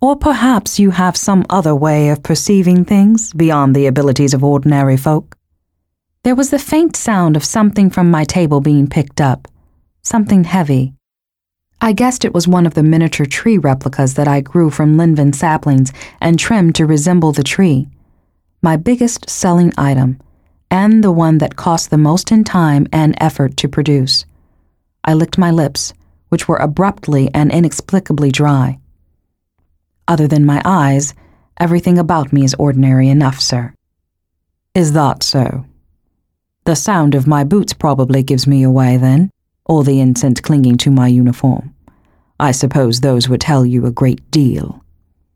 Or perhaps you have some other way of perceiving things beyond the abilities of ordinary folk. There was the faint sound of something from my table being picked up, something heavy. I guessed it was one of the miniature tree replicas that I grew from Linvin saplings and trimmed to resemble the tree, my biggest selling item, and the one that cost the most in time and effort to produce. I licked my lips, which were abruptly and inexplicably dry. Other than my eyes, everything about me is ordinary enough, sir. Is that so? The sound of my boots probably gives me away, then, or the incense clinging to my uniform. I suppose those would tell you a great deal.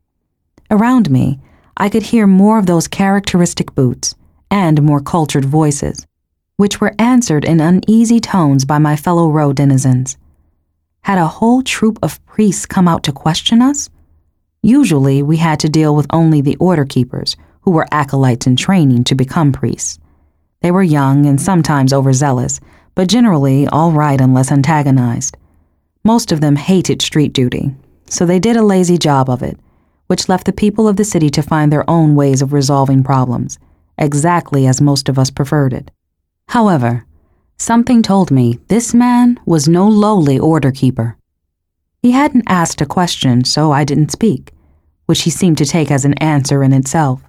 Around me, I could hear more of those characteristic boots and more cultured voices, which were answered in uneasy tones by my fellow row denizens. Had a whole troop of priests come out to question us? Usually, we had to deal with only the order keepers, who were acolytes in training to become priests. They were young and sometimes overzealous, but generally all right unless antagonized. Most of them hated street duty, so they did a lazy job of it, which left the people of the city to find their own ways of resolving problems, exactly as most of us preferred it. However, something told me this man was no lowly order keeper. He hadn't asked a question, so I didn't speak, which he seemed to take as an answer in itself.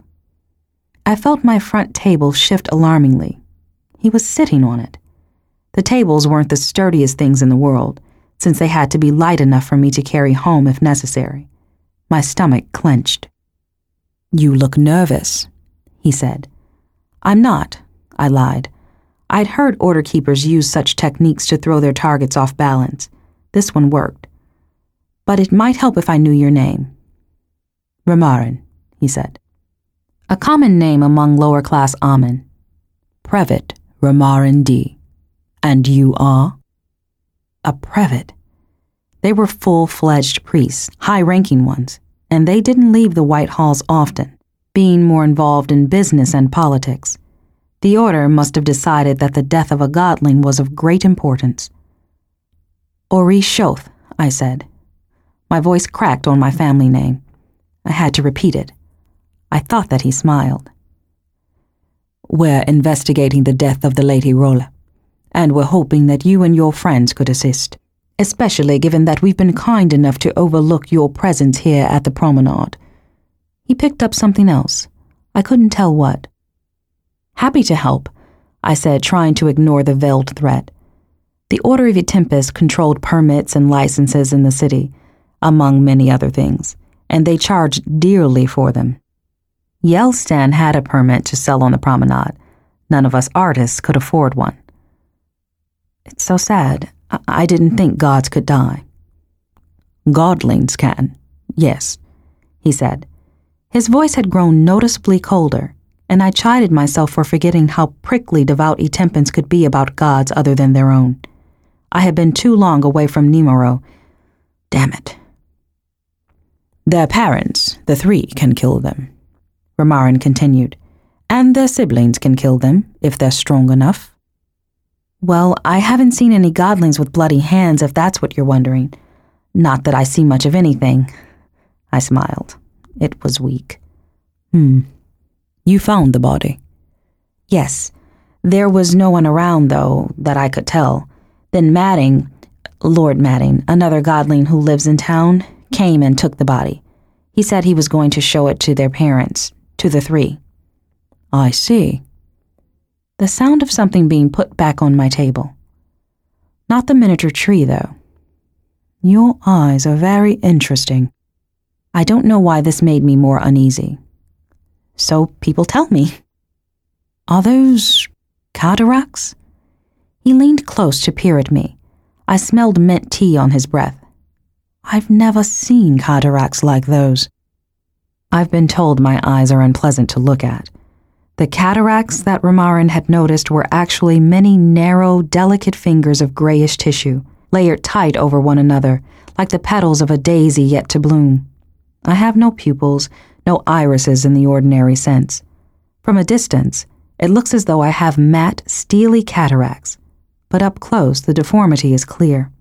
I felt my front table shift alarmingly. He was sitting on it. The tables weren't the sturdiest things in the world, since they had to be light enough for me to carry home if necessary. My stomach clenched. "You look nervous," he said. "I'm not," I lied. I'd heard order keepers use such techniques to throw their targets off balance. This one worked. "But it might help if I knew your name." "Remarin," he said. "A common name among lower-class Amen. Prevet Remarin D. And you are?" A Prevet. They were full-fledged priests, high-ranking ones, and they didn't leave the White Halls often, being more involved in business and politics. The order must have decided that the death of a godling was of great importance. "Ori Shoth," I said. My voice cracked on my family name. I had to repeat it. I thought that he smiled. "We're investigating the death of the Lady Rolla, and we're hoping that you and your friends could assist, especially given that we've been kind enough to overlook your presence here at the promenade." He picked up something else. I couldn't tell what. "Happy to help," I said, trying to ignore the veiled threat. The Order of Tempest controlled permits and licenses in the city, among many other things, and they charged dearly for them. Yelstan had a permit to sell on the promenade. None of us artists could afford one. "It's so sad. I didn't think gods could die." "Godlings can, yes," he said. His voice had grown noticeably colder, and I chided myself for forgetting how prickly devout Etempans could be about gods other than their own. I had been too long away from Nemuro. Damn it. "Their parents, the three, can kill them," Remarin continued, "and their siblings can kill them if they're strong enough." "Well, I haven't seen any godlings with bloody hands, if that's what you're wondering. Not that I see much of anything." I smiled. It was weak. "You found the body?" "Yes. There was no one around, though, that I could tell. Then Madding, Lord Madding, another godling who lives in town, came and took the body. He said he was going to show it to their parents, to the three." "I see." The sound of something being put back on my table. Not the miniature tree, though. "Your eyes are very interesting." I don't know why this made me more uneasy. So people tell me. "Are those cataracts?" He leaned close to peer at me. I smelled mint tea on his breath. "I've never seen cataracts like those." I've been told my eyes are unpleasant to look at. The cataracts that Remarin had noticed were actually many narrow, delicate fingers of grayish tissue, layered tight over one another, like the petals of a daisy yet to bloom. I have no pupils, no irises in the ordinary sense. From a distance, it looks as though I have matte, steely cataracts, but up close the deformity is clear.